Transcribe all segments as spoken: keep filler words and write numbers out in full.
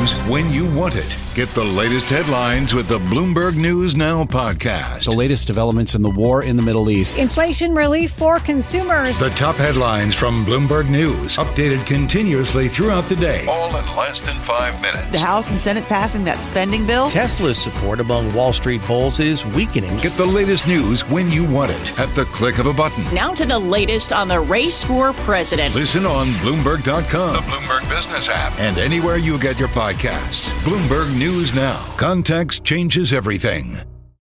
news when you want it. Get the latest headlines with the Bloomberg News Now podcast. The latest developments in the war in the Middle East. Inflation relief for consumers. The top headlines from Bloomberg News, updated continuously throughout the day, all in less than five minutes. The House and Senate passing that spending bill. Tesla's support among Wall Street bulls is weakening. Get the latest news when you want it at the click of a button. Now to the latest on the race for president. Listen on Bloomberg dot com, the Bloomberg Business app, and anywhere you get your podcasts. Bloomberg News Now. Context changes everything.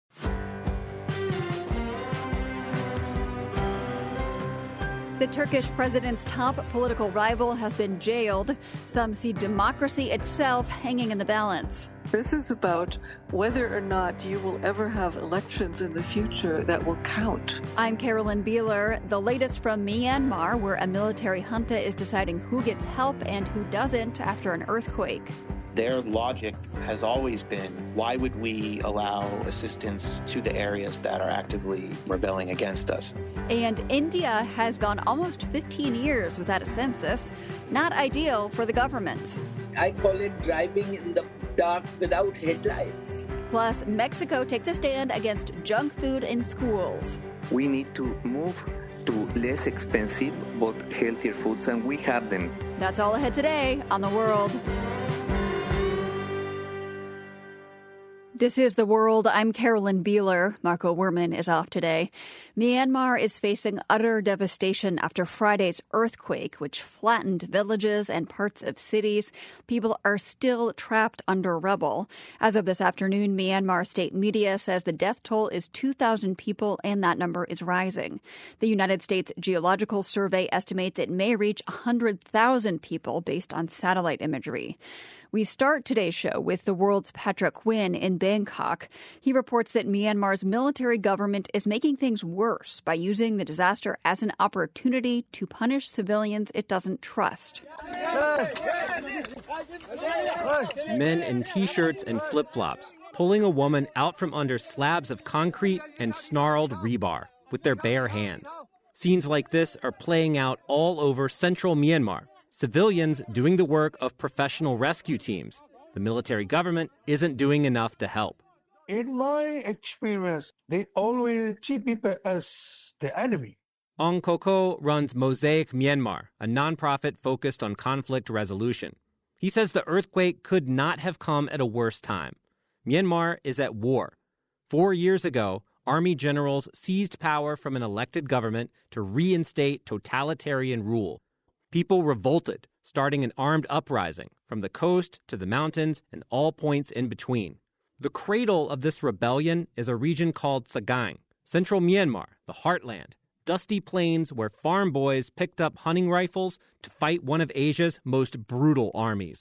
The Turkish president's top political rival has been jailed. Some see democracy itself hanging in the balance. This is about whether or not you will ever have elections in the future that will count. I'm Carolyn Beeler. The latest from Myanmar, where a military junta is deciding who gets help and who doesn't after an earthquake. Their logic has always been, why would we allow assistance to the areas that are actively rebelling against us? And India has gone almost fifteen years without a census. Not ideal for the government. I call it driving in the dark without headlights. Plus, Mexico takes a stand against junk food in schools. We need to move to less expensive but healthier foods, and we have them. That's all ahead today on The World. This is The World. I'm Carolyn Beeler. Marco Werman is off today. Myanmar is facing utter devastation after Friday's earthquake, which flattened villages and parts of cities. People are still trapped under rubble. As of this afternoon, Myanmar state media says the death toll is two thousand people, and that number is rising. The United States Geological Survey estimates it may reach one hundred thousand people based on satellite imagery. We start today's show with The World's Patrick Quinn in Bangkok. He reports that Myanmar's military government is making things worse by using the disaster as an opportunity to punish civilians it doesn't trust. Men in T-shirts and flip-flops, pulling a woman out from under slabs of concrete and snarled rebar with their bare hands. Scenes like this are playing out all over central Myanmar. Civilians doing the work of professional rescue teams. The military government isn't doing enough to help. In my experience, they always treat people as the enemy. Ong Koko runs Mosaic Myanmar, a nonprofit focused on conflict resolution. He says the earthquake could not have come at a worse time. Myanmar is at war. Four years ago, army generals seized power from an elected government to reinstate totalitarian rule. People revolted, starting an armed uprising from the coast to the mountains and all points in between. The cradle of this rebellion is a region called Sagaing, central Myanmar, the heartland, dusty plains where farm boys picked up hunting rifles to fight one of Asia's most brutal armies.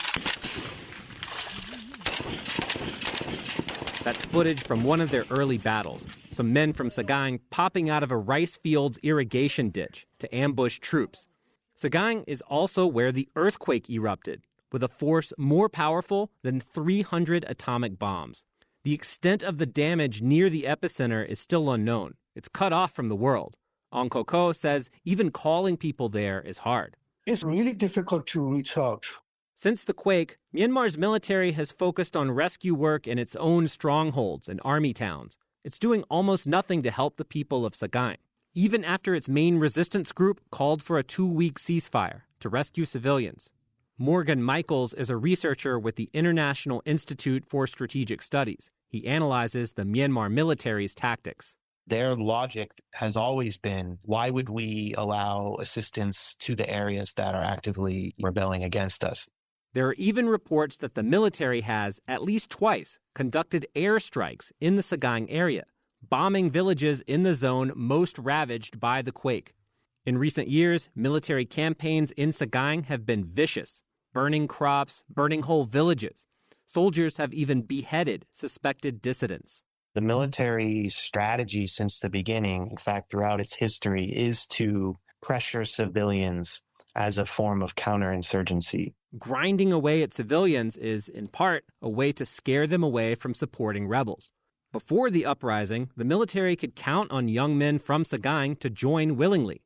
That's footage from one of their early battles, some men from Sagaing popping out of a rice field's irrigation ditch to ambush troops. Sagaing is also where the earthquake erupted, with a force more powerful than three hundred atomic bombs. The extent of the damage near the epicenter is still unknown. It's cut off from the world. Ong Koko says even calling people there is hard. It's really difficult to reach out. Since the quake, Myanmar's military has focused on rescue work in its own strongholds and army towns. It's doing almost nothing to help the people of Sagaing, even after its main resistance group called for a two-week ceasefire to rescue civilians. Morgan Michaels is a researcher with the International Institute for Strategic Studies. He analyzes the Myanmar military's tactics. Their logic has always been, why would we allow assistance to the areas that are actively rebelling against us? There are even reports that the military has, at least twice, conducted airstrikes in the Sagaing area, bombing villages in the zone most ravaged by the quake. In recent years, military campaigns in Sagaing have been vicious, burning crops, burning whole villages. Soldiers have even beheaded suspected dissidents. The military's strategy since the beginning, in fact, throughout its history, is to pressure civilians as a form of counterinsurgency. Grinding away at civilians is, in part, a way to scare them away from supporting rebels. Before the uprising, the military could count on young men from Sagaing to join willingly.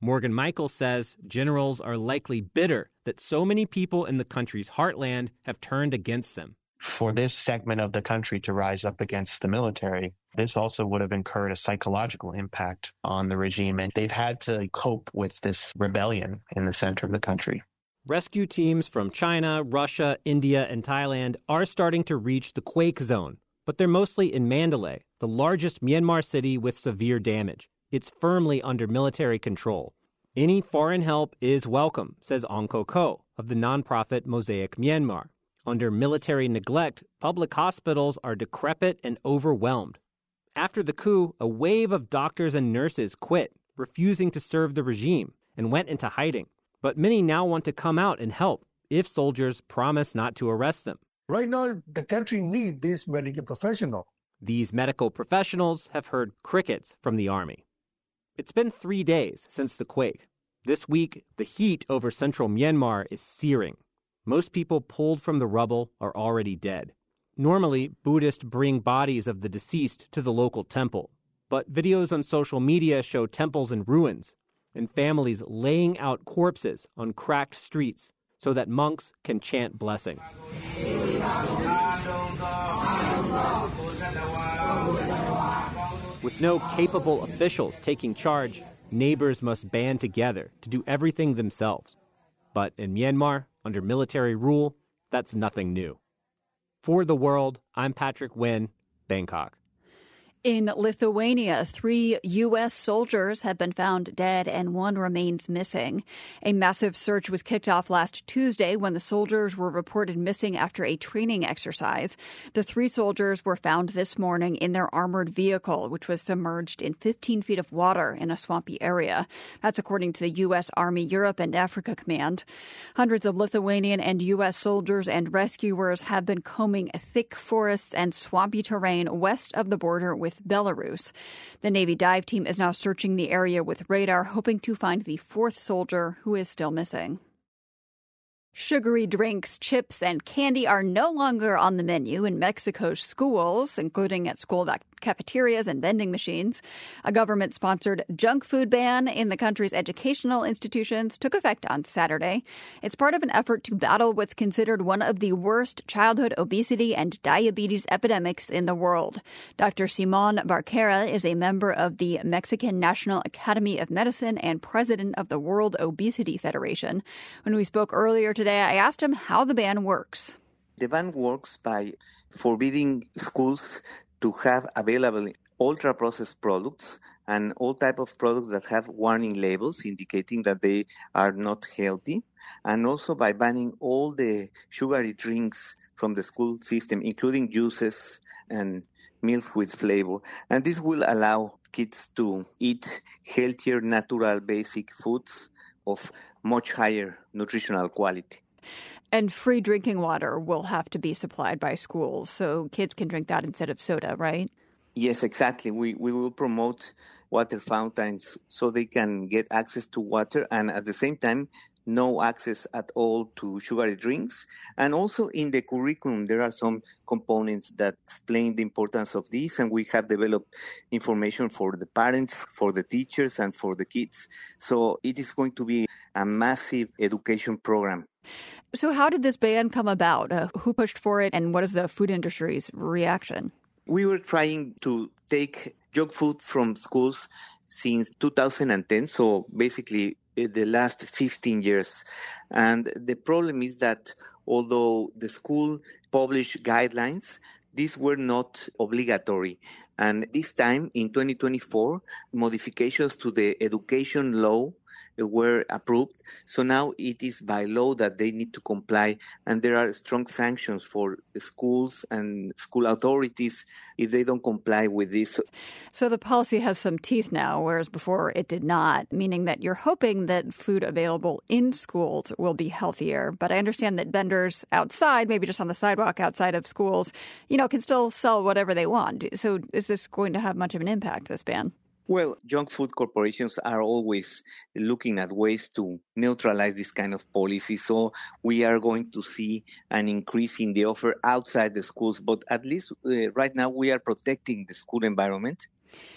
Morgan Michaels says generals are likely bitter that so many people in the country's heartland have turned against them. For this segment of the country to rise up against the military, this also would have incurred a psychological impact on the regime, and they've had to cope with this rebellion in the center of the country. Rescue teams from China, Russia, India, and Thailand are starting to reach the quake zone, but they're mostly in Mandalay, the largest Myanmar city with severe damage. It's firmly under military control. Any foreign help is welcome, says Ong Ko Ko of the nonprofit Mosaic Myanmar. Under military neglect, public hospitals are decrepit and overwhelmed. After the coup, a wave of doctors and nurses quit, refusing to serve the regime, and went into hiding. But many now want to come out and help if soldiers promise not to arrest them. Right now, the country needs this medical professional. These medical professionals have heard crickets from the army. It's been three days since the quake. This week, the heat over central Myanmar is searing. Most people pulled from the rubble are already dead. Normally, Buddhists bring bodies of the deceased to the local temple. But videos on social media show temples in ruins and families laying out corpses on cracked streets so that monks can chant blessings. With no capable officials taking charge, neighbors must band together to do everything themselves. But in Myanmar, under military rule, that's nothing new. For The World, I'm Patrick Wynn, Bangkok. In Lithuania, three U S soldiers have been found dead and one remains missing. A massive search was kicked off last Tuesday when the soldiers were reported missing after a training exercise. The three soldiers were found this morning in their armored vehicle, which was submerged in fifteen feet of water in a swampy area. That's according to the U S Army Europe and Africa Command. Hundreds of Lithuanian and U S soldiers and rescuers have been combing thick forests and swampy terrain west of the border with Belarus. The Navy dive team is now searching the area with radar, hoping to find the fourth soldier who is still missing. Sugary drinks, chips, and candy are no longer on the menu in Mexico's schools, including at school cafeterias and vending machines. A government-sponsored junk food ban in the country's educational institutions took effect on Saturday. It's part of an effort to battle what's considered one of the worst childhood obesity and diabetes epidemics in the world. Doctor Simon Barquera is a member of the Mexican National Academy of Medicine and president of the World Obesity Federation. When we spoke earlier today, I asked him how the ban works. The ban works by forbidding schools to have available ultra-processed products and all type of products that have warning labels indicating that they are not healthy, and also by banning all the sugary drinks from the school system, including juices and milk with flavor. And this will allow kids to eat healthier, natural, basic foods of much higher nutritional quality. And free drinking water will have to be supplied by schools, so kids can drink that instead of soda, right? Yes, exactly. We we will promote water fountains so they can get access to water, and at the same time, no access at all to sugary drinks. And also in the curriculum, there are some components that explain the importance of this, and we have developed information for the parents, for the teachers, and for the kids. So it is going to be a massive education program. So how did this ban come about? Uh, who pushed for it, and what is the food industry's reaction? We were trying to take junk food from schools since two thousand ten, so basically the last fifteen years. And the problem is that although the school published guidelines, these were not obligatory. And this time, in twenty twenty-four, modifications to the education law were approved. So now it is by law that they need to comply, and there are strong sanctions for schools and school authorities if they don't comply with this. So the policy has some teeth now, whereas before it did not, meaning that you're hoping that food available in schools will be healthier. But I understand that vendors outside, maybe just on the sidewalk outside of schools, you know, can still sell whatever they want. So is this going to have much of an impact, this ban? Well, junk food corporations are always looking at ways to neutralize this kind of policy. So we are going to see an increase in the offer outside the schools. But at least uh, right now we are protecting the school environment.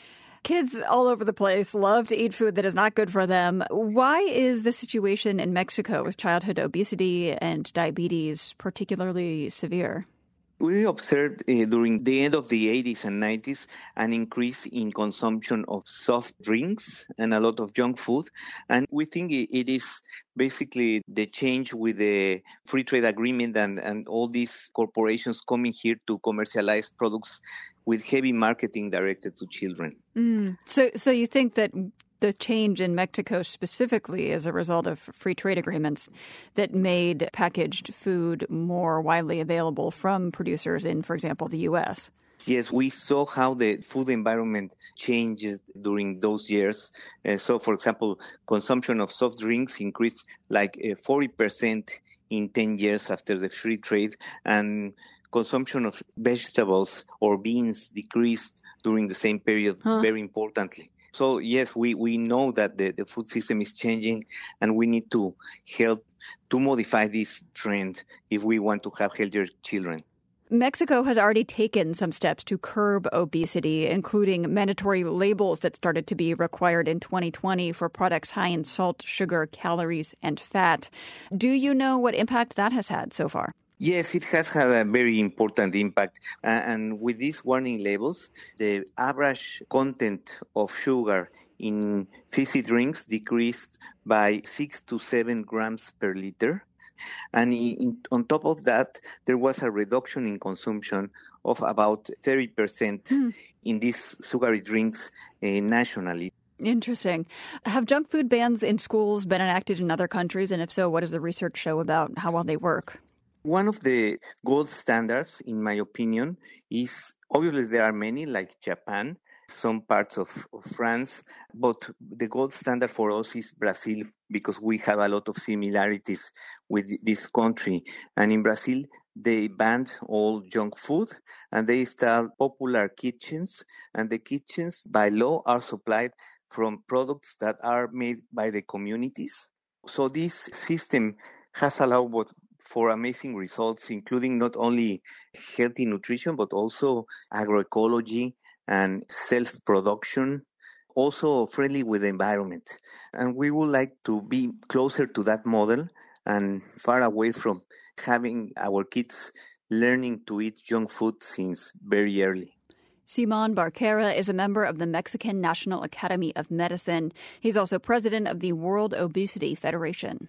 Kids all over the place love to eat food that is not good for them. Why is the situation in Mexico with childhood obesity and diabetes particularly severe? We observed uh, during the end of the eighties and nineties an increase in consumption of soft drinks and a lot of junk food. And we think it is basically the change with the free trade agreement and, and all these corporations coming here to commercialize products with heavy marketing directed to children. Mm. So, so you think that the change in Mexico specifically is a result of free trade agreements that made packaged food more widely available from producers in, for example, the U S? Yes, we saw how the food environment changes during those years. Uh, so, for example, consumption of soft drinks increased like uh, forty percent in ten years after the free trade, and consumption of vegetables or beans decreased during the same period huh. very importantly. So, yes, we, we know that the, the food system is changing, and we need to help to modify this trend if we want to have healthier children. Mexico has already taken some steps to curb obesity, including mandatory labels that started to be required in twenty twenty for products high in salt, sugar, calories, and fat. Do you know what impact that has had so far? Yes, it has had a very important impact. Uh, and with these warning labels, the average content of sugar in fizzy drinks decreased by six to seven grams per liter. And in, on top of that, there was a reduction in consumption of about thirty percent mm. in these sugary drinks uh, nationally. Interesting. Have junk food bans in schools been enacted in other countries? And if so, what does the research show about how well they work? One of the gold standards, in my opinion, is obviously there are many like Japan, some parts of, of France, but the gold standard for us is Brazil because we have a lot of similarities with this country. And in Brazil, they banned all junk food and they installed popular kitchens. And the kitchens, by law, are supplied from products that are made by the communities. So this system has allowed what for amazing results, including not only healthy nutrition, but also agroecology and self-production, also friendly with the environment. And we would like to be closer to that model and far away from having our kids learning to eat junk food since very early. Simon Barquera is a member of the Mexican National Academy of Medicine. He's also president of the World Obesity Federation.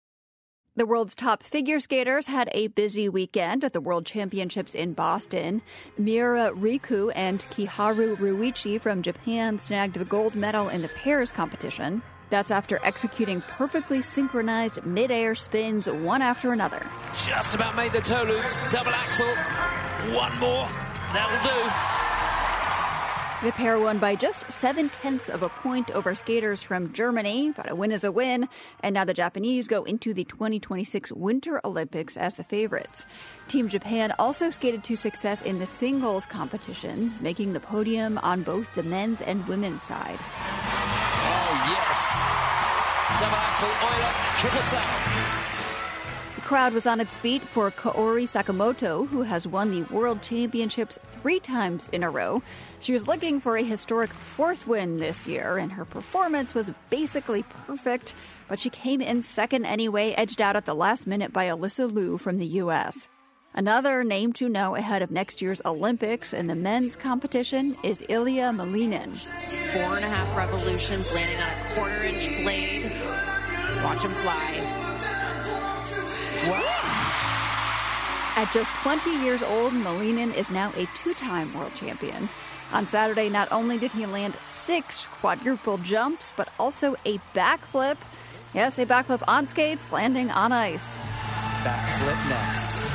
The world's top figure skaters had a busy weekend at the World Championships in Boston. Miura Riku and Kiharu Ruichi from Japan snagged the gold medal in the pairs competition. That's after executing perfectly synchronized mid-air spins one after another. Just about made the toe loops. Double axel. One more. That'll do. The pair won by just seven-tenths of a point over skaters from Germany, but a win is a win, and now the Japanese go into the twenty twenty-six Winter Olympics as the favorites. Team Japan also skated to success in the singles competitions, making the podium on both the men's and women's side. Oh, yes! Double axel, Euler, triple sail. The crowd was on its feet for Kaori Sakamoto, who has won the World Championships three times in a row. She was looking for a historic fourth win this year, and her performance was basically perfect, but she came in second anyway, edged out at the last minute by Alyssa Liu from the U S. Another name to know ahead of next year's Olympics in the men's competition is Ilya Malinin. Four and a half revolutions, landing on a quarter-inch blade. Watch him fly. Wow. At just twenty years old, Malinin is now a two-time world champion. On Saturday, not only did he land six quadruple jumps, but also a backflip. Yes, a backflip on skates, landing on ice. Backflip next.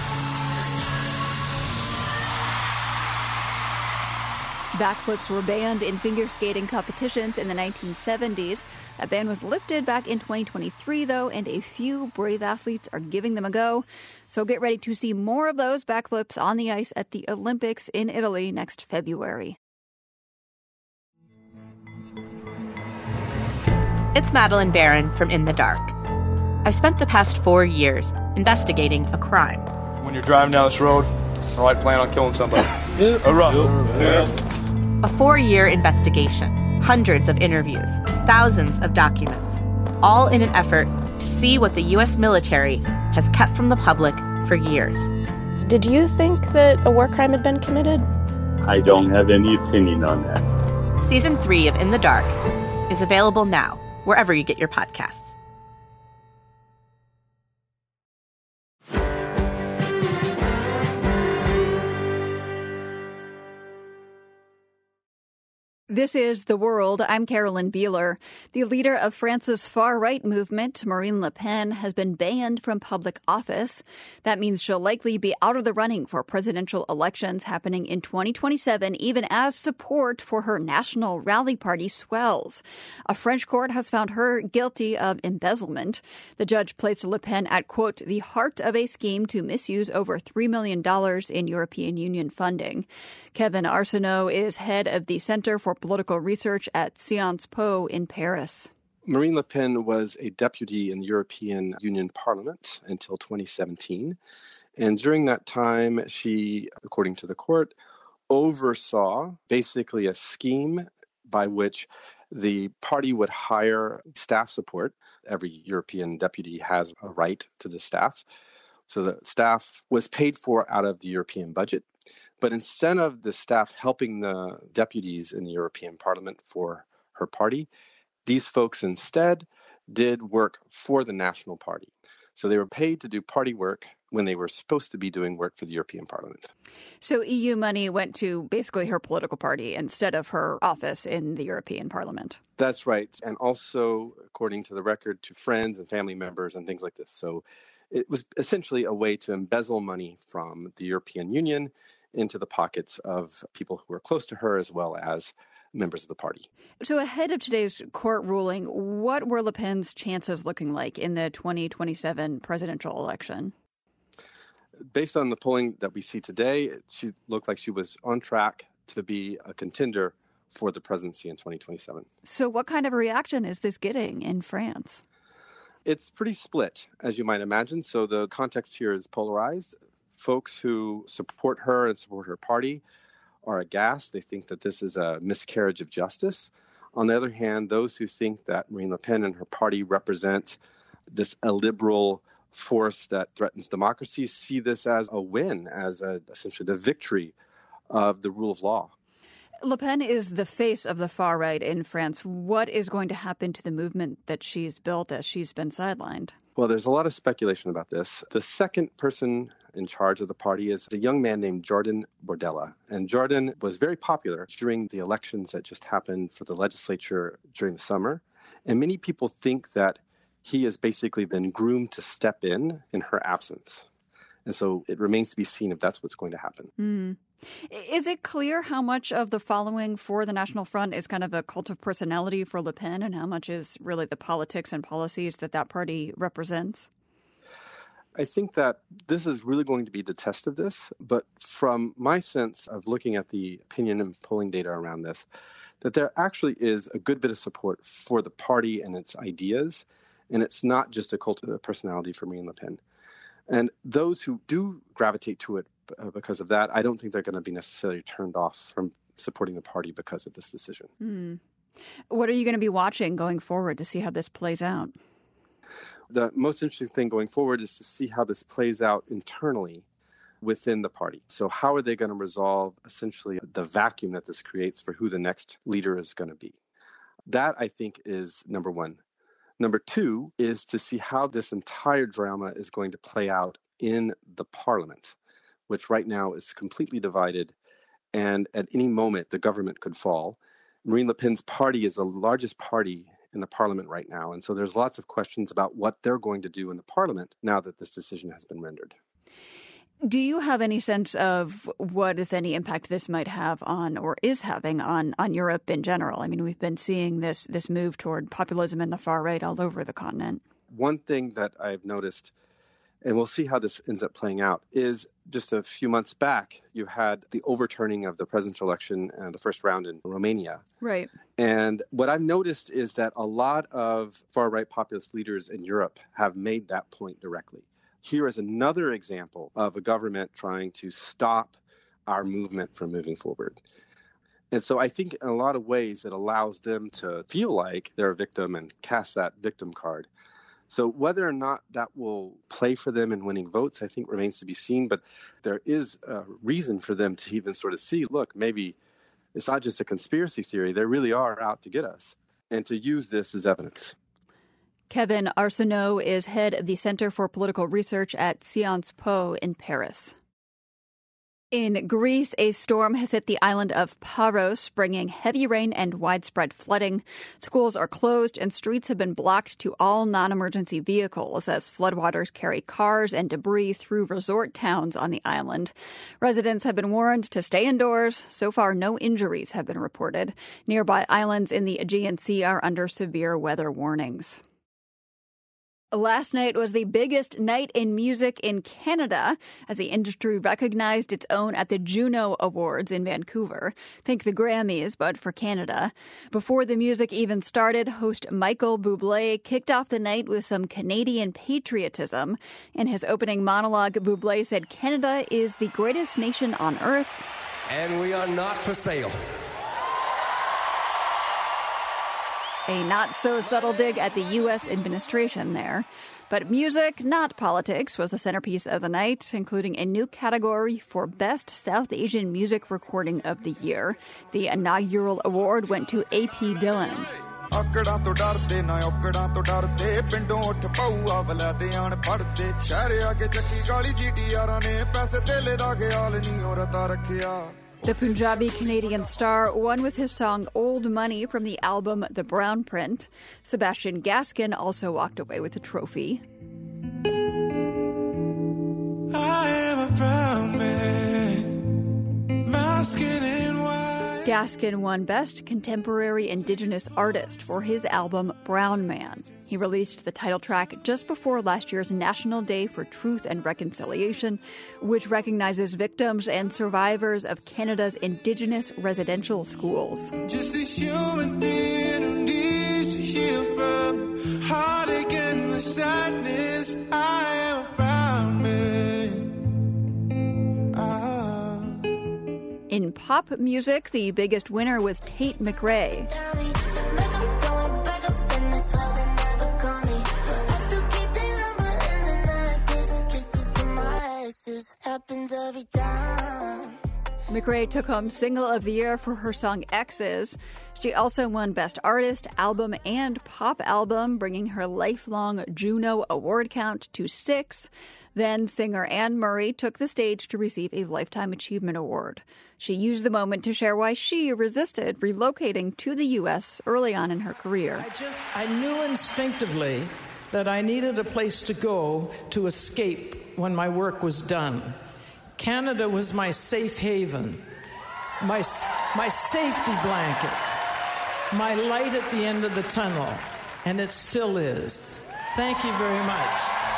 Backflips were banned in figure skating competitions in the nineteen seventies. That ban was lifted back in twenty twenty-three, though, and a few brave athletes are giving them a go. So get ready to see more of those backflips on the ice at the Olympics in Italy next February. It's Madeline Barron from In the Dark. I've spent the past four years investigating a crime. When you're driving down this road, all right, plan on killing somebody. Yeah. All right. Yeah. A four-year investigation hundreds of interviews, thousands of documents, all in an effort to see what the U S military has kept from the public for years. Did you think that a war crime had been committed? I don't have any opinion on that. Season three of In the Dark is available now, wherever you get your podcasts. This is The World. I'm Carolyn Beeler. The leader of France's far-right movement, Marine Le Pen, has been banned from public office. That means she'll likely be out of the running for presidential elections happening in twenty twenty-seven, even as support for her National Rally Party swells. A French court has found her guilty of embezzlement. The judge placed Le Pen at, quote, the heart of a scheme to misuse over three million dollars in European Union funding. Kevin Arsenault is head of the Center for Political Research at Sciences Po in Paris. Marine Le Pen was a deputy in the European Union Parliament until twenty seventeen. And during that time, she, according to the court, oversaw basically a scheme by which the party would hire staff support. Every European deputy has a right to the staff. So the staff was paid for out of the European budget. But instead of the staff helping the deputies in the European Parliament for her party, these folks instead did work for the National Party. So they were paid to do party work when they were supposed to be doing work for the European Parliament. So E U money went to basically her political party instead of her office in the European Parliament. That's right. And also, according to the record, to friends and family members and things like this. So it was essentially a way to embezzle money from the European Union into the pockets of people who were close to her as well as members of the party. So ahead of today's court ruling, what were Le Pen's chances looking like in the twenty twenty-seven presidential election? Based on the polling that we see today, she looked like she was on track to be a contender for the presidency in twenty twenty-seven. So what kind of a reaction is this getting in France? It's pretty split, as you might imagine. So the context here is polarized. Folks who support her and support her party are aghast. They think that this is a miscarriage of justice. On the other hand, those who think that Marine Le Pen and her party represent this illiberal force that threatens democracy see this as a win, as a, essentially the victory of the rule of law. Le Pen is the face of the far right in France. What is going to happen to the movement that she's built as she's been sidelined? Well, there's a lot of speculation about this. The second person in charge of the party is a young man named Jordan Bardella. And Jordan was very popular during the elections that just happened for the legislature during the summer. And many people think that he has basically been groomed to step in in her absence. And so it remains to be seen if that's what's going to happen. Mm. Is it clear how much of the following for the National Front is kind of a cult of personality for Le Pen and how much is really the politics and policies that that party represents? I think that this is really going to be the test of this. But from my sense of looking at the opinion and polling data around this, that there actually is a good bit of support for the party and its ideas. And it's not just a cult of personality for Marine Le Pen. And those who do gravitate to it because of that, I don't think they're going to be necessarily turned off from supporting the party because of this decision. Mm. What are you going to be watching going forward to see how this plays out? The most interesting thing going forward is to see how this plays out internally within the party. So how are they going to resolve essentially the vacuum that this creates for who the next leader is going to be? That, I think, is number one. Number two is to see how this entire drama is going to play out in the parliament, which right now is completely divided, and at any moment the government could fall. Marine Le Pen's party is the largest party in the parliament right now, and so there's lots of questions about what they're going to do in the parliament now that this decision has been rendered. Do you have any sense of what, if any, impact this might have on, or is having on, on Europe in general? I mean, we've been seeing this this move toward populism in the far right all over the continent. One thing that I've noticed, and we'll see how this ends up playing out, is just a few months back, you had the overturning of the presidential election and the first round in Romania. Right. And what I've noticed is that a lot of far-right populist leaders in Europe have made that point directly. Here is another example of a government trying to stop our movement from moving forward. And so I think in a lot of ways it allows them to feel like they're a victim and cast that victim card. So whether or not that will play for them in winning votes, I think remains to be seen. But there is a reason for them to even sort of see, look, maybe it's not just a conspiracy theory. They really are out to get us, and to use this as evidence. Kevin Arsenault is head of the Center for Political Research at Sciences Po in Paris. In Greece, a storm has hit the island of Paros, bringing heavy rain and widespread flooding. Schools are closed and streets have been blocked to all non-emergency vehicles as floodwaters carry cars and debris through resort towns on the island. Residents have been warned to stay indoors. So far, no injuries have been reported. Nearby islands in the Aegean Sea are under severe weather warnings. Last night was the biggest night in music in Canada as the industry recognized its own at the Juno Awards in Vancouver. Think the Grammys, but for Canada. Before the music even started, host Michael Bublé kicked off the night with some Canadian patriotism. In his opening monologue, Bublé said Canada is the greatest nation on earth. And we are not for sale. A not-so-subtle dig at the U S administration there. But music, not politics, was the centerpiece of the night, including a new category for Best South Asian Music Recording of the Year. The inaugural award went to A P Dylan. The Punjabi Canadian star won with his song Old Money from the album The Brown Print. Sebastian Gaskin also walked away with the trophy. I am a brown man, my skin and white. Gaskin won Best Contemporary Indigenous Artist for his album Brown Man. He released the title track just before last year's National Day for Truth and Reconciliation, which recognizes victims and survivors of Canada's Indigenous residential schools. Just a human being who needs to heal from heartache and the sadness. I am a brown man. Ah. In pop music, the biggest winner was Tate McRae. Happens every time. McRae took home Single of the Year for her song Exes. She also won Best Artist, Album, and Pop Album, bringing her lifelong Juno award count to six. Then singer Anne Murray took the stage to receive a Lifetime Achievement Award. She used the moment to share why she resisted relocating to the U S early on in her career. I just, I knew instinctively that I needed a place to go to escape when my work was done. Canada was my safe haven, my, my safety blanket, my light at the end of the tunnel, and it still is. Thank you very much.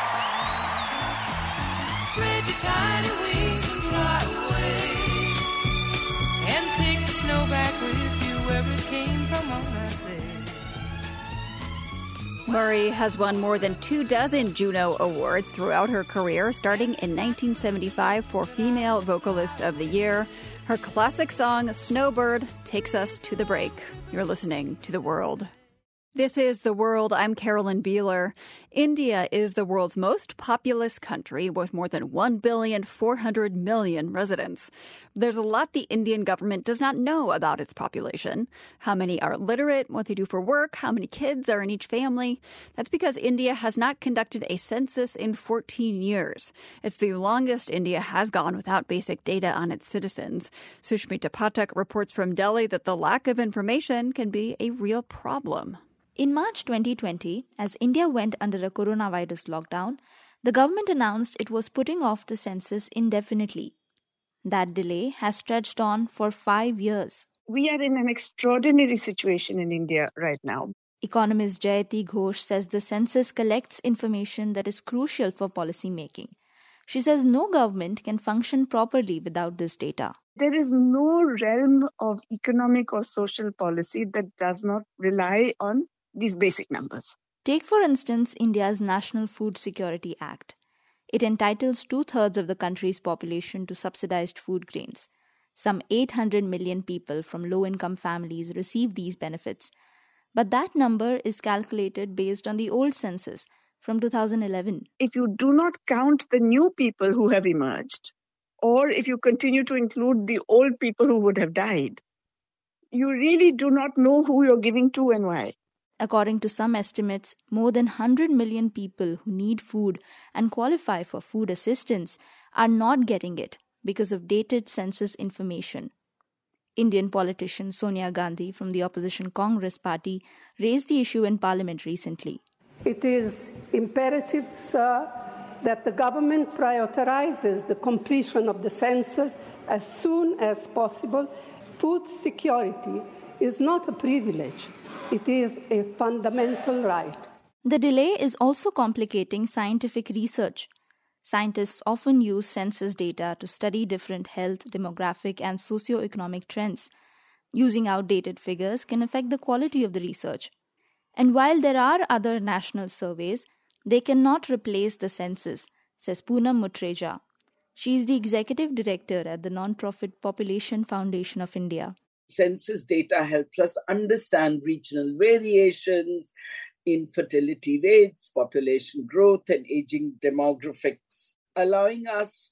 Spread your tiny wings and fly away, and take the snow back with you wherever it came from on that day. Murray has won more than two dozen Juno Awards throughout her career, starting in nineteen seventy-five for Female Vocalist of the Year. Her classic song, Snowbird, takes us to the break. You're listening to The World. This is The World. I'm Carolyn Beeler. India is the world's most populous country with more than one billion four hundred million residents. There's a lot the Indian government does not know about its population. How many are literate, what they do for work, how many kids are in each family. That's because India has not conducted a census in fourteen years. It's the longest India has gone without basic data on its citizens. Sushmita Pathak reports from Delhi that the lack of information can be a real problem. In March twenty twenty, as India went under a coronavirus lockdown, the government announced it was putting off the census indefinitely. That delay has stretched on for five years. We are in an extraordinary situation in India right now. Economist Jayati Ghosh says the census collects information that is crucial for policy making. She says no government can function properly without this data. There is no realm of economic or social policy that does not rely on these basic numbers. Take, for instance, India's National Food Security Act. It entitles two-thirds of the country's population to subsidized food grains. Some eight hundred million people from low-income families receive these benefits. But that number is calculated based on the old census from two thousand eleven. If you do not count the new people who have emerged, or if you continue to include the old people who would have died, you really do not know who you're giving to and why. According to some estimates, more than one hundred million people who need food and qualify for food assistance are not getting it because of dated census information. Indian politician Sonia Gandhi from the opposition Congress party raised the issue in Parliament recently. It is imperative, sir, that the government prioritizes the completion of the census as soon as possible. Food security is not a privilege. It is a fundamental right. The delay is also complicating scientific research. Scientists often use census data to study different health, demographic, and socioeconomic trends. Using outdated figures can affect the quality of the research. And while there are other national surveys, they cannot replace the census, says Poonam Mutreja. She is the executive director at the non-profit Population Foundation of India. Census data helps us understand regional variations in fertility rates, population growth, and aging demographics, allowing us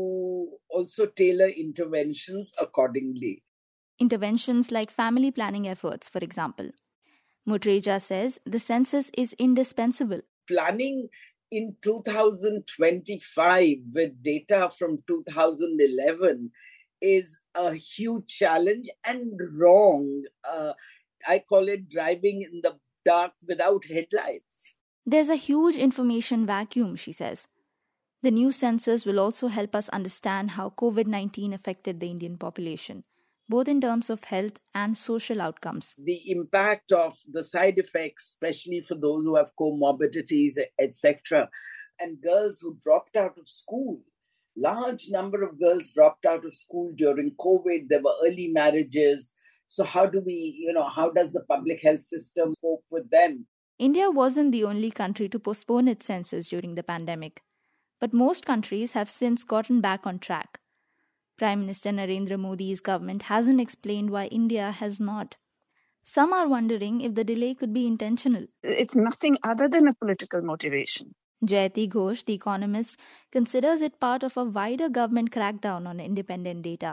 to also tailor interventions accordingly. Interventions like family planning efforts, for example. Mutreja says the census is indispensable. Planning in two thousand twenty-five with data from two thousand eleven is a huge challenge and wrong. Uh, I call it driving in the dark without headlights. There's a huge information vacuum, she says. The new census will also help us understand how covid nineteen affected the Indian population, both in terms of health and social outcomes. The impact of the side effects, especially for those who have comorbidities, et cetera, and girls who dropped out of school. Large number of girls dropped out of school during COVID. There were early marriages. So how do we, you know, how does the public health system cope with them? India wasn't the only country to postpone its census during the pandemic. But most countries have since gotten back on track. Prime Minister Narendra Modi's government hasn't explained why India has not. Some are wondering if the delay could be intentional. It's nothing other than a political motivation. Jayati Ghosh, the economist, considers it part of a wider government crackdown on independent data.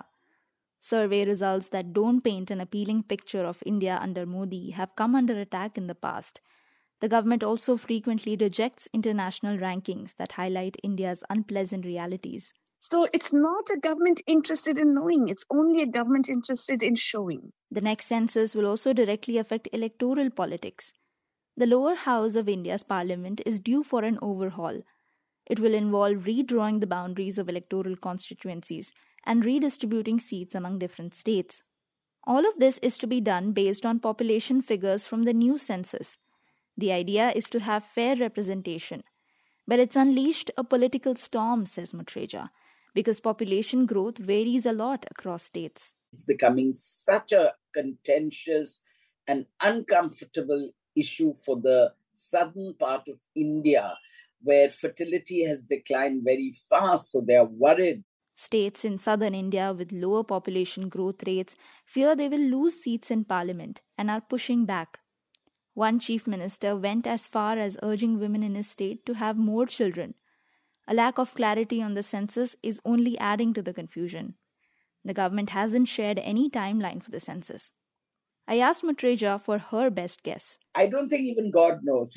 Survey results that don't paint an appealing picture of India under Modi have come under attack in the past. The government also frequently rejects international rankings that highlight India's unpleasant realities. So it's not a government interested in knowing, it's only a government interested in showing. The next census will also directly affect electoral politics. The lower house of India's parliament is due for an overhaul. It will involve redrawing the boundaries of electoral constituencies and redistributing seats among different states. All of this is to be done based on population figures from the new census. The idea is to have fair representation. But it's unleashed a political storm, says Mutreja, because population growth varies a lot across states. It's becoming such a contentious and uncomfortable issue for the southern part of India, where fertility has declined very fast, so they are worried. States in southern India with lower population growth rates fear they will lose seats in parliament and are pushing back. One chief minister went as far as urging women in his state to have more children. A lack of clarity on the census is only adding to the confusion. The government hasn't shared any timeline for the census. I asked Mutreja for her best guess. I don't think even God knows.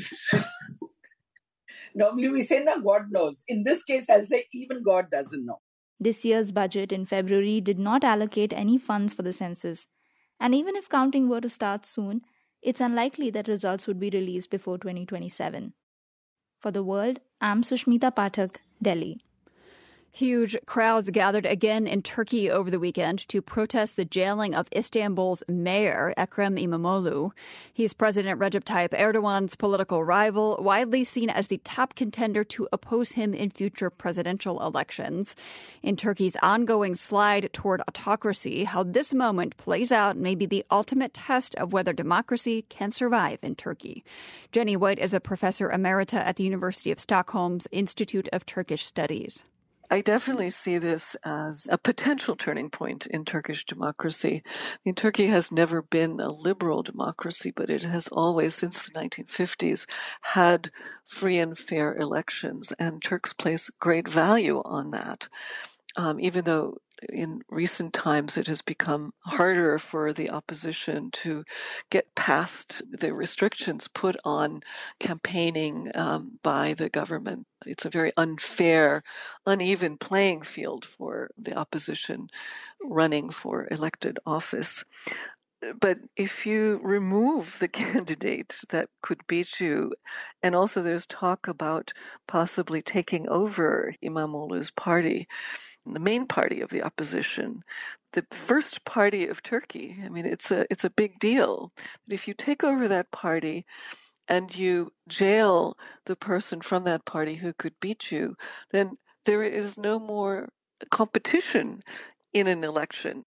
Normally we say, no, God knows. In this case, I'll say even God doesn't know. This year's budget in February did not allocate any funds for the census. And even if counting were to start soon, it's unlikely that results would be released before twenty twenty-seven. For The World, I'm Sushmita Pathak, Delhi. Huge crowds gathered again in Turkey over the weekend to protest the jailing of Istanbul's mayor, Ekrem İmamoğlu. He's President Recep Tayyip Erdogan's political rival, widely seen as the top contender to oppose him in future presidential elections. In Turkey's ongoing slide toward autocracy, how this moment plays out may be the ultimate test of whether democracy can survive in Turkey. Jenny White is a professor emerita at the University of Stockholm's Institute of Turkish Studies. I definitely see this as a potential turning point in Turkish democracy. I mean, Turkey has never been a liberal democracy, but it has always, since the nineteen fifties, had free and fair elections, and Turks place great value on that, um, even though in recent times it has become harder for the opposition to get past the restrictions put on campaigning um, by the government. It's a very unfair, uneven playing field for the opposition running for elected office. But if you remove the candidate that could beat you, and also there's talk about possibly taking over İmamoğlu's party, the main party of the opposition, the first party of Turkey. I mean, it's a it's a big deal. But if you take over that party and you jail the person from that party who could beat you, then there is no more competition in an election.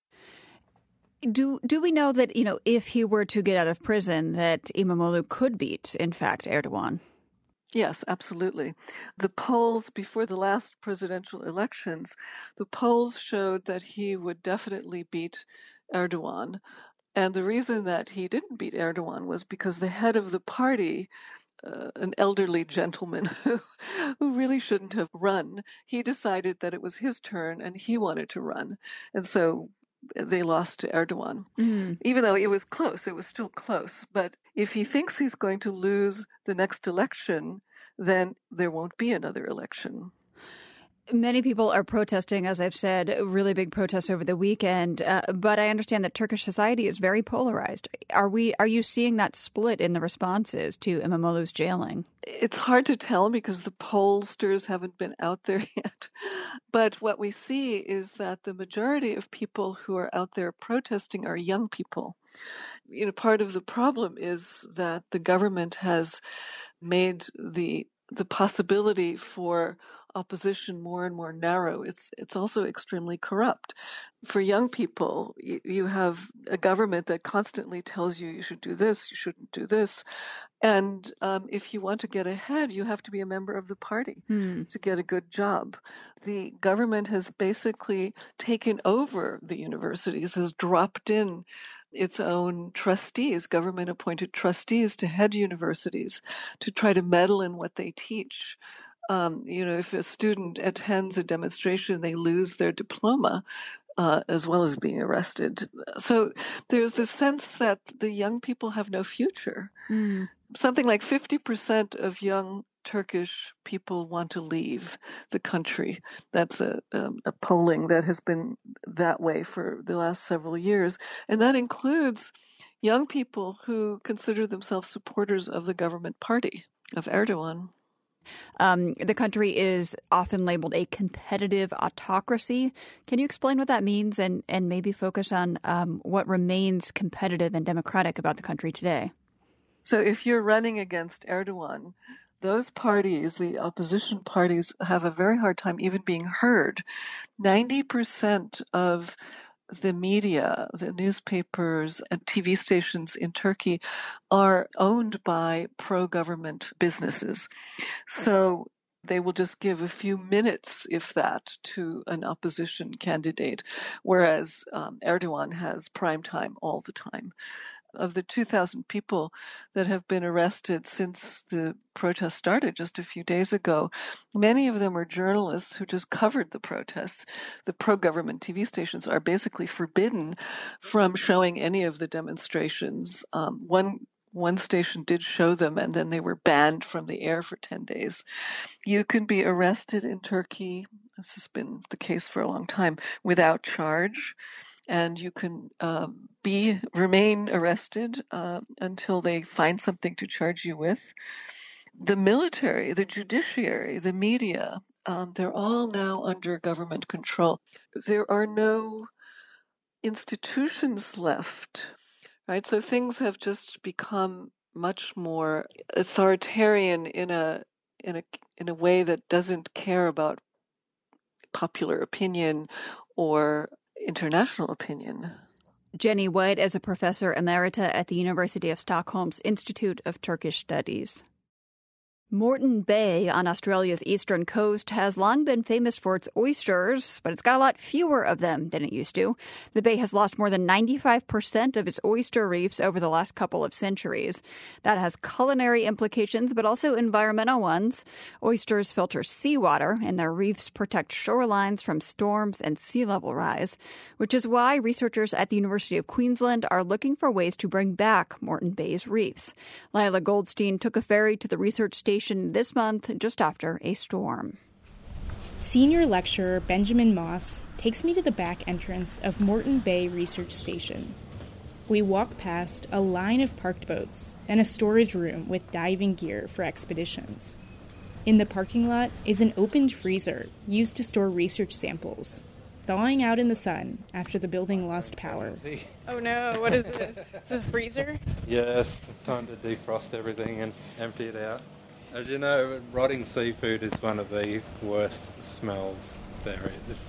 Do do we know that, you know, if he were to get out of prison, that İmamoğlu could beat, in fact, Erdogan? Yes, absolutely. The polls before the last presidential elections, the polls showed that he would definitely beat Erdogan. And the reason that he didn't beat Erdogan was because the head of the party, uh, an elderly gentleman who, who really shouldn't have run, he decided that it was his turn and he wanted to run. And so they lost to Erdogan. Mm. Even though it was close, it was still close. But if he thinks he's going to lose the next election, then there won't be another election. Many people are protesting, as I've said, really big protests over the weekend. Uh, but I understand that Turkish society is very polarized. Are we? Are you seeing that split in the responses to İmamoğlu's jailing? It's hard to tell because the pollsters haven't been out there yet. But what we see is that the majority of people who are out there protesting are young people. You know, part of the problem is that the government has made the the possibility for opposition more and more narrow. It's it's also extremely corrupt. For young people, you, you have a government that constantly tells you you should do this, you shouldn't do this. And um, if you want to get ahead, you have to be a member of the party hmm. to get a good job. The government has basically taken over the universities, has dropped in its own trustees, government-appointed trustees to head universities to try to meddle in what they teach. Um, you know, if a student attends a demonstration, they lose their diploma, uh, as well as being arrested. So there's this sense that the young people have no future. Mm. Something like fifty percent of young Turkish people want to leave the country. That's a, um, a polling that has been that way for the last several years. And that includes young people who consider themselves supporters of the government party, of Erdogan. Um, the country is often labeled a competitive autocracy. Can you explain what that means and, and maybe focus on um, what remains competitive and democratic about the country today? So if you're running against Erdogan, those parties, the opposition parties, have a very hard time even being heard. ninety percent of the media, the newspapers and T V stations in Turkey are owned by pro-government businesses. So they will just give a few minutes, if that, to an opposition candidate, whereas um, Erdogan has prime time all the time. Of the two thousand people that have been arrested since the protest started just a few days ago, many of them are journalists who just covered the protests. The pro-government T V stations are basically forbidden from showing any of the demonstrations. Um, one One station did show them, and then they were banned from the air for ten days. You can be arrested in Turkey, this has been the case for a long time, without charge. And you can uh, be remain arrested uh, until they find something to charge you with. The military, the judiciary, the media, um, they're all now under government control. There are no institutions left, right? So things have just become much more authoritarian in a in a in a way that doesn't care about popular opinion or international opinion. Jenny White is a professor emerita at the University of Stockholm's Institute of Turkish Studies. Moreton Bay on Australia's eastern coast has long been famous for its oysters, but it's got a lot fewer of them than it used to. The bay has lost more than ninety-five percent of its oyster reefs over the last couple of centuries. That has culinary implications, but also environmental ones. Oysters filter seawater, and their reefs protect shorelines from storms and sea level rise, which is why researchers at the University of Queensland are looking for ways to bring back Moreton Bay's reefs. Lila Goldstein took a ferry to the research station this month just after a storm. Senior lecturer Benjamin Moss takes me to the back entrance of Moreton Bay Research Station. We walk past a line of parked boats and a storage room with diving gear for expeditions. In the parking lot is an opened freezer used to store research samples, thawing out in the sun after the building lost power. Oh no, what is this? It's a freezer? Yes, time to defrost everything and empty it out. As you know, rotting seafood is one of the worst smells there is.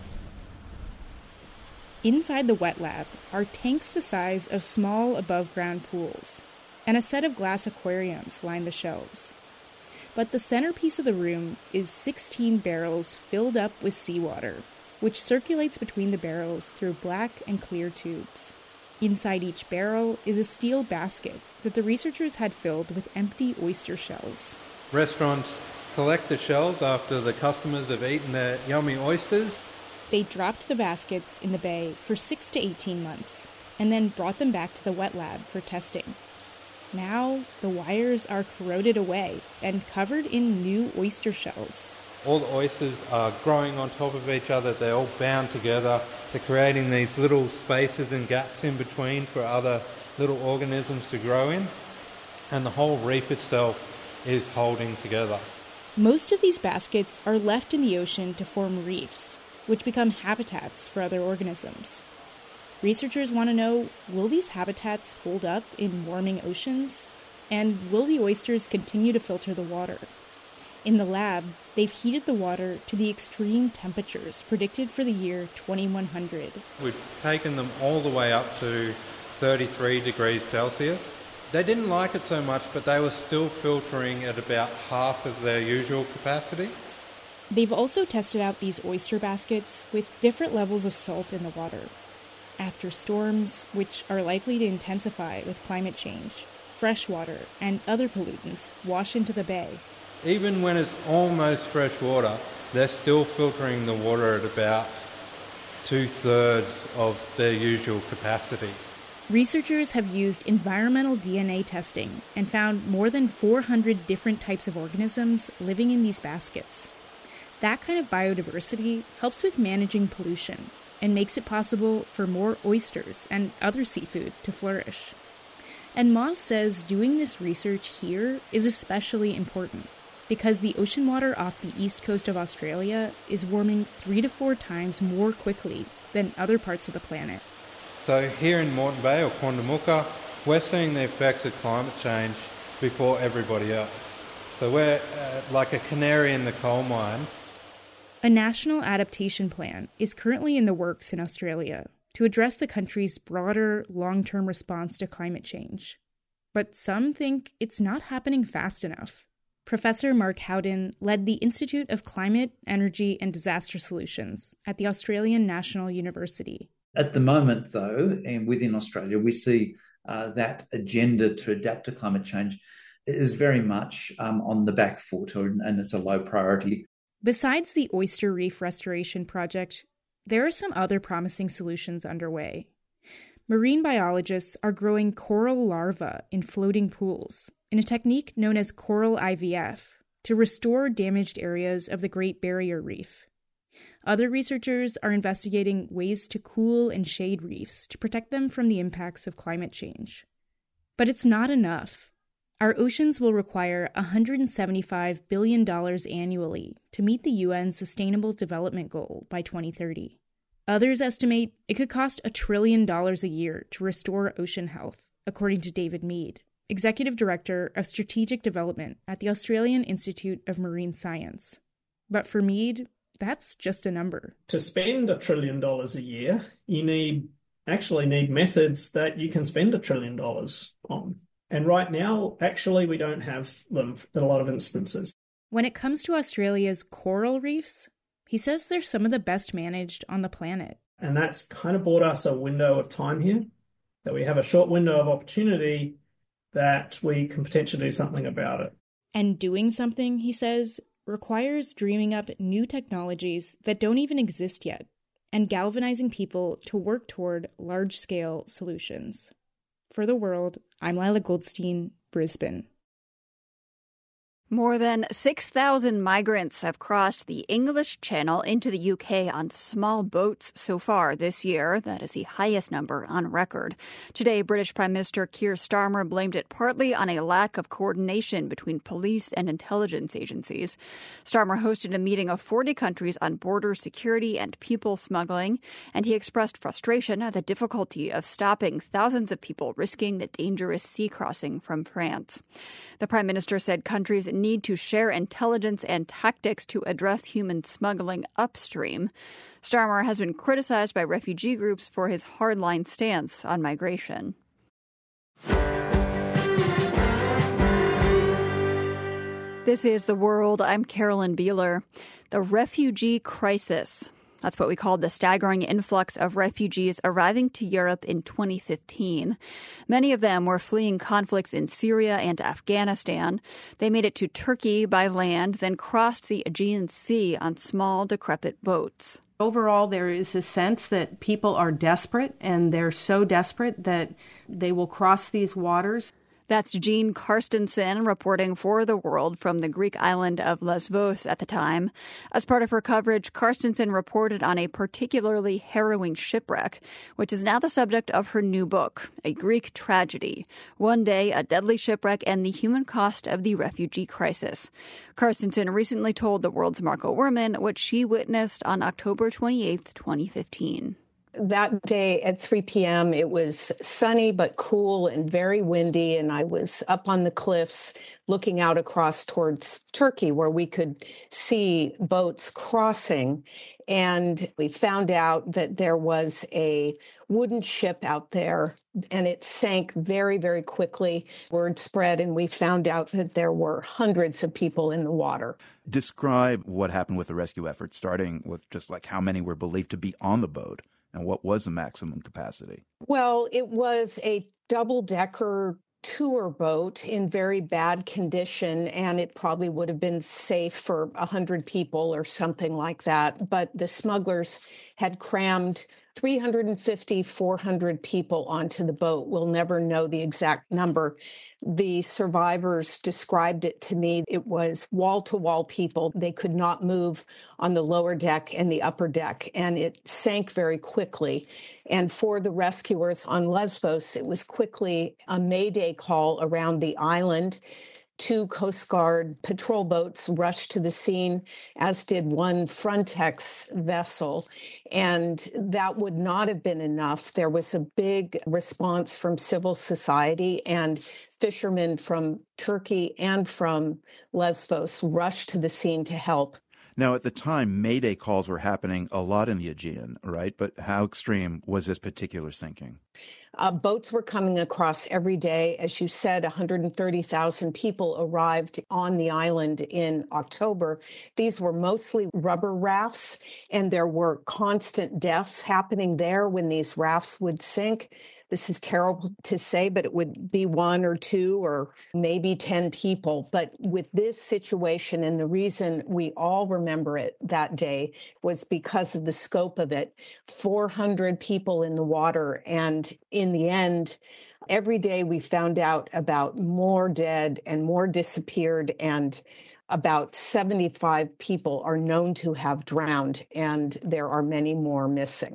Inside the wet lab are tanks the size of small above-ground pools, and a set of glass aquariums line the shelves. But the centerpiece of the room is sixteen barrels filled up with seawater, which circulates between the barrels through black and clear tubes. Inside each barrel is a steel basket that the researchers had filled with empty oyster shells. Restaurants collect the shells after the customers have eaten their yummy oysters. They dropped the baskets in the bay for six to eighteen months, and then brought them back to the wet lab for testing. Now, the wires are corroded away and covered in new oyster shells. All the oysters are growing on top of each other. They're all bound together. They're creating these little spaces and gaps in between for other little organisms to grow in. And the whole reef itself is holding together. Most of these baskets are left in the ocean to form reefs, which become habitats for other organisms. Researchers want to know, will these habitats hold up in warming oceans? And will the oysters continue to filter the water? In the lab, they've heated the water to the extreme temperatures predicted for the year twenty-one hundred. We've taken them all the way up to thirty-three degrees Celsius. They didn't like it so much, but they were still filtering at about half of their usual capacity. They've also tested out these oyster baskets with different levels of salt in the water. After storms, which are likely to intensify with climate change, fresh water and other pollutants wash into the bay. Even when it's almost fresh water, they're still filtering the water at about two-thirds of their usual capacity. Researchers have used environmental D N A testing and found more than four hundred different types of organisms living in these baskets. That kind of biodiversity helps with managing pollution and makes it possible for more oysters and other seafood to flourish. And Moss says doing this research here is especially important because the ocean water off the east coast of Australia is warming three to four times more quickly than other parts of the planet. So here in Moreton Bay or Quandamooka, we're seeing the effects of climate change before everybody else. So we're uh, like a canary in the coal mine. A national adaptation plan is currently in the works in Australia to address the country's broader long-term response to climate change. But some think it's not happening fast enough. Professor Mark Howden led the Institute of Climate, Energy and Disaster Solutions at the Australian National University. At the moment, though, and within Australia, we see uh, that agenda to adapt to climate change is very much um, on the back foot, or, and it's a low priority. Besides the oyster reef restoration project, there are some other promising solutions underway. Marine biologists are growing coral larvae in floating pools in a technique known as coral I V F to restore damaged areas of the Great Barrier Reef. Other researchers are investigating ways to cool and shade reefs to protect them from the impacts of climate change. But it's not enough. Our oceans will require one hundred seventy-five billion dollars annually to meet the U N Sustainable Development Goal by twenty thirty. Others estimate it could cost a trillion dollars a year to restore ocean health, according to David Mead, Executive Director of Strategic Development at the Australian Institute of Marine Science. But for Mead, that's just a number. To spend a trillion dollars a year, you need actually need methods that you can spend a trillion dollars on. And right now, actually, we don't have them in a lot of instances. When it comes to Australia's coral reefs, he says they're some of the best managed on the planet. And that's kind of bought us a window of time here, that we have a short window of opportunity that we can potentially do something about it. And doing something, he says, requires dreaming up new technologies that don't even exist yet and galvanizing people to work toward large-scale solutions. For The World, I'm Lila Goldstein, Brisbane. More than six thousand migrants have crossed the English Channel into the U K on small boats so far this year. That is the highest number on record. Today, British Prime Minister Keir Starmer blamed it partly on a lack of coordination between police and intelligence agencies. Starmer hosted a meeting of forty countries on border security and people smuggling, and he expressed frustration at the difficulty of stopping thousands of people risking the dangerous sea crossing from France. The Prime Minister said countries need to share intelligence and tactics to address human smuggling upstream. Starmer has been criticized by refugee groups for his hardline stance on migration. This is The World. I'm Carolyn Beeler. The refugee crisis. That's what we called the staggering influx of refugees arriving to Europe in twenty fifteen. Many of them were fleeing conflicts in Syria and Afghanistan. They made it to Turkey by land, then crossed the Aegean Sea on small, decrepit boats. Overall, there is a sense that people are desperate, and they're so desperate that they will cross these waters. That's Jean Carstensen reporting for The World from the Greek island of Lesbos at the time. As part of her coverage, Carstensen reported on a particularly harrowing shipwreck, which is now the subject of her new book, A Greek Tragedy: One Day, a Deadly Shipwreck and the Human Cost of the Refugee Crisis. Carstensen recently told The World's Marco Werman what she witnessed on October twenty-eighth, twenty fifteen. That day at three p.m., it was sunny but cool and very windy, and I was up on the cliffs looking out across towards Turkey where we could see boats crossing. And we found out that there was a wooden ship out there, and it sank very, very quickly. Word spread, and we found out that there were hundreds of people in the water. Describe what happened with the rescue effort, starting with just like how many were believed to be on the boat. And what was the maximum capacity? Well, it was a double-decker tour boat in very bad condition, and it probably would have been safe for one hundred people or something like that. But the smugglers had crammed three hundred fifty, four hundred people onto the boat. We'll never know the exact number. The survivors described it to me. It was wall-to-wall people. They could not move on the lower deck and the upper deck, and it sank very quickly. And for the rescuers on Lesbos, it was quickly a mayday call around the island. Two Coast Guard patrol boats rushed to the scene, as did one Frontex vessel. And that would not have been enough. There was a big response from civil society, and fishermen from Turkey and from Lesbos rushed to the scene to help. Now, at the time, mayday calls were happening a lot in the Aegean, right? But how extreme was this particular sinking? Uh, boats were coming across every day. As you said, one hundred thirty thousand people arrived on the island in October. These were mostly rubber rafts, and there were constant deaths happening there when these rafts would sink. This is terrible to say, but it would be one or two or maybe ten people. But with this situation, and the reason we all remember it that day was because of the scope of it, four hundred people in the water, and in the end, every day we found out about more dead and more disappeared, and about seventy-five people are known to have drowned, and there are many more missing.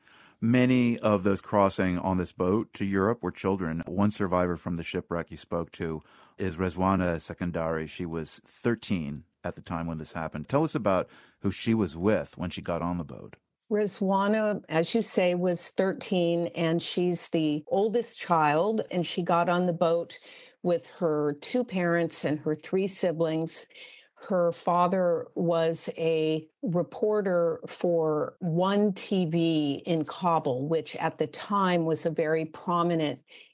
Many of those crossing on this boat to Europe were children. One survivor from the shipwreck you spoke to is Rezwana Sekandari. She was thirteen at the time when this happened. Tell us about who she was with when she got on the boat. Rezwana, as you say, was thirteen, and she's the oldest child, and she got on the boat with her two parents and her three siblings. Her father was a reporter for One T V in Kabul, which at the time was a very prominent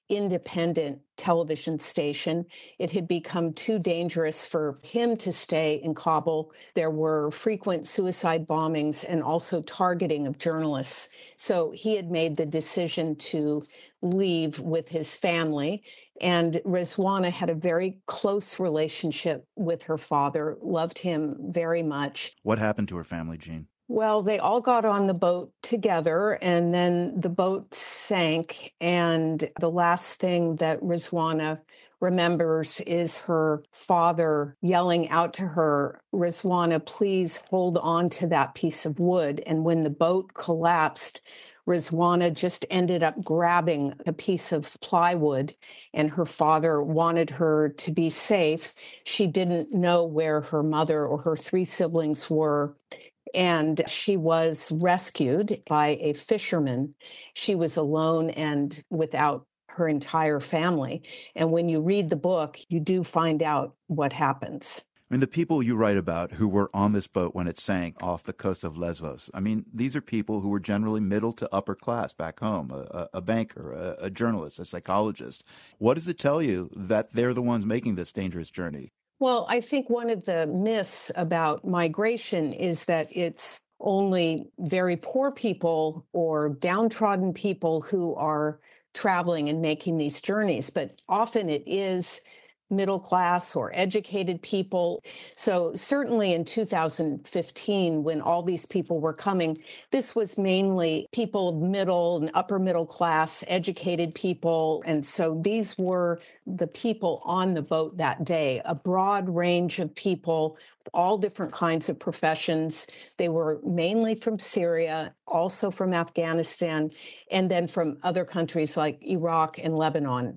independent television station. It had become too dangerous for him to stay in Kabul. There were frequent suicide bombings and also targeting of journalists. So he had made the decision to leave with his family. And Rizwana had a very close relationship with her father, loved him very much. What happened to her family, Jean? Well, they all got on the boat together, and then the boat sank. And the last thing that Rizwana remembers is her father yelling out to her, "Rizwana, please hold on to that piece of wood." And when the boat collapsed, Rizwana just ended up grabbing a piece of plywood, and her father wanted her to be safe. She didn't know where her mother or her three siblings were. And she was rescued by a fisherman. She was alone and without her entire family. And when you read the book, you do find out what happens. I mean, the people you write about who were on this boat when it sank off the coast of Lesbos, I mean, these are people who were generally middle to upper class back home, a, a banker, a, a journalist, a psychologist. What does it tell you that they're the ones making this dangerous journey? Well, I think one of the myths about migration is that it's only very poor people or downtrodden people who are traveling and making these journeys, but often it is middle class or educated people. So certainly in two thousand fifteen, when all these people were coming, this was mainly people of middle and upper middle class, educated people. And so these were the people on the boat that day, a broad range of people with all different kinds of professions. They were mainly from Syria, also from Afghanistan, and then from other countries like Iraq and Lebanon.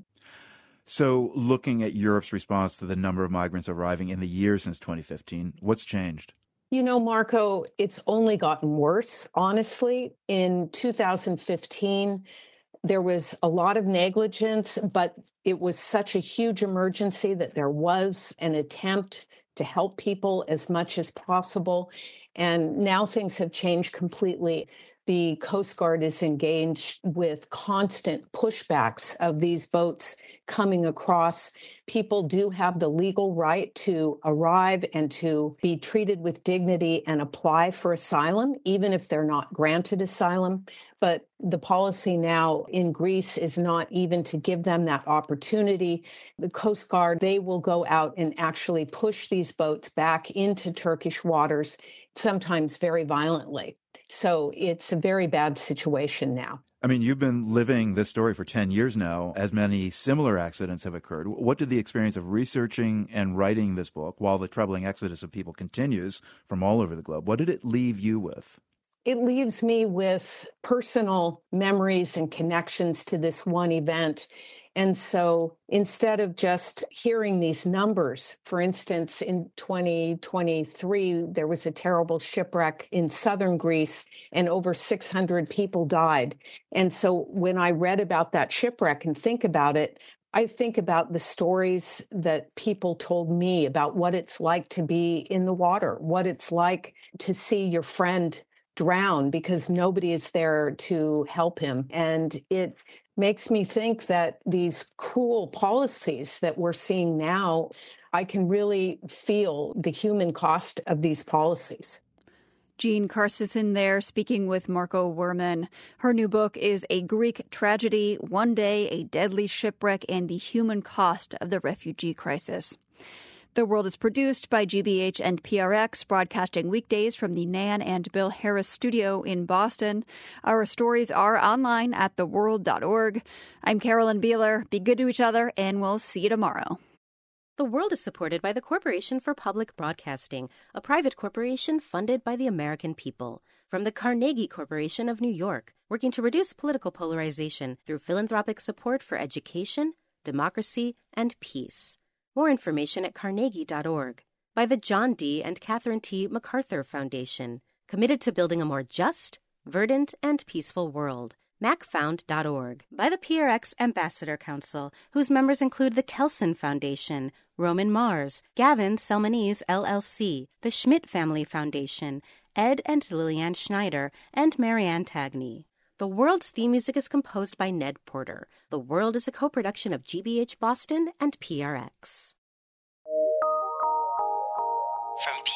So looking at Europe's response to the number of migrants arriving in the year since twenty fifteen, what's changed? You know, Marco, it's only gotten worse, honestly. In two thousand fifteen, there was a lot of negligence, but it was such a huge emergency that there was an attempt to help people as much as possible. And now things have changed completely. The Coast Guard is engaged with constant pushbacks of these boats coming across. People do have the legal right to arrive and to be treated with dignity and apply for asylum, even if they're not granted asylum. But the policy now in Greece is not even to give them that opportunity. The Coast Guard, they will go out and actually push these boats back into Turkish waters, sometimes very violently. So it's a very bad situation now. I mean, you've been living this story for ten years now, as many similar accidents have occurred. What did the experience of researching and writing this book, while the troubling exodus of people continues from all over the globe, what did it leave you with? It leaves me with personal memories and connections to this one event. And so instead of just hearing these numbers, for instance, in twenty twenty-three, there was a terrible shipwreck in southern Greece and over six hundred people died. And so when I read about that shipwreck and think about it, I think about the stories that people told me about what it's like to be in the water, what it's like to see your friend drown because nobody is there to help him. And it makes me think that these cruel policies that we're seeing now, I can really feel the human cost of these policies. Jean Carstensen there speaking with Marco Werman. Her new book is A Greek Tragedy, One Day, a Deadly Shipwreck, and the Human Cost of the Refugee Crisis. The World is produced by G B H and P R X, broadcasting weekdays from the Nan and Bill Harris studio in Boston. Our stories are online at the world dot org. I'm Carolyn Beeler. Be good to each other, and we'll see you tomorrow. The World is supported by the Corporation for Public Broadcasting, a private corporation funded by the American people. From the Carnegie Corporation of New York, working to reduce political polarization through philanthropic support for education, democracy, and peace. More information at carnegie dot org. By the John D. and Catherine T. MacArthur Foundation, committed to building a more just, verdant, and peaceful world. mac found dot org. By the P R X Ambassador Council, whose members include the Kelson Foundation, Roman Mars, Gavin Selmanese L L C, the Schmidt Family Foundation, Ed and Lillian Schneider, and Marianne Tagney. The World's theme music is composed by Ned Porter. The World is a co-production of G B H Boston and P R X. From P